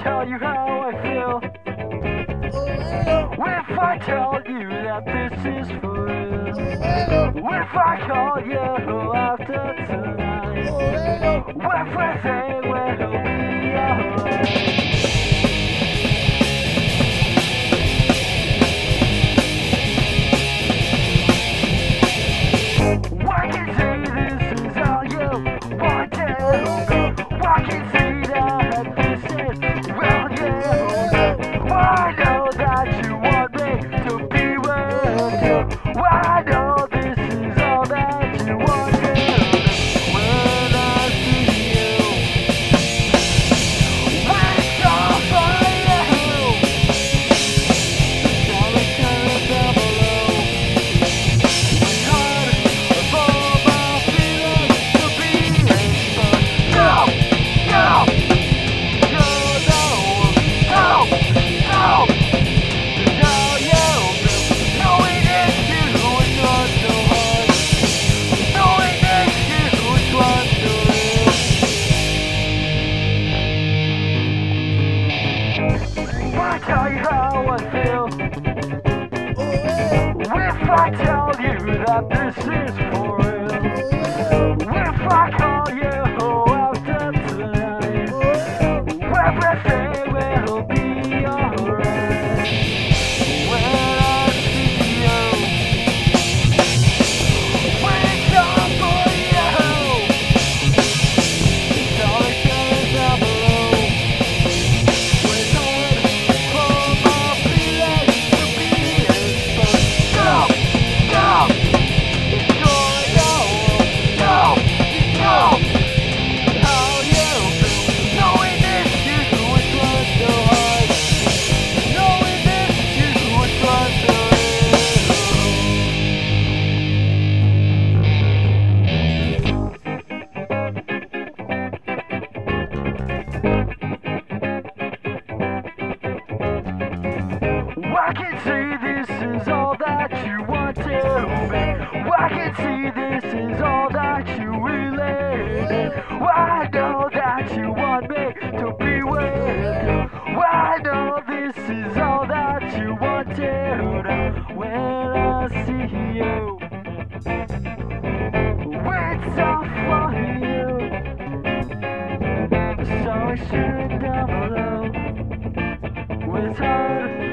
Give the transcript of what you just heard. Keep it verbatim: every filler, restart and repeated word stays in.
tell you how I feel? If I tell you that this is for real? If I call you after tonight? Everything will be alright. I can see this is all you wanted. I can see that this is real you. I know that you want me to be with you. I know this is all that you wanted. When I see you, it's all for you. Shall we turn it down below? It's hard for my feelings to be exposed. No, no, no, no, no, no. To tell you, knowing it's you is not so hard. Knowing it's you is what's so real. If I tell you how I feel, if I tell you that this is for real, if I call you after tonight, everything will be alright. When I see you, it's all for you. It's all it goes down below. It's hard for my feelings to be exposed. No, no, it's going on. No, no. How you feel, knowing this you is what's so hard. Knowing this you is what's so real. I can see this is all that you want to be. I can see this is all that you really need. I know that you want me to be with you. I know this is all that you want to do. When I see you, it's all for you. So I should down below. It's hard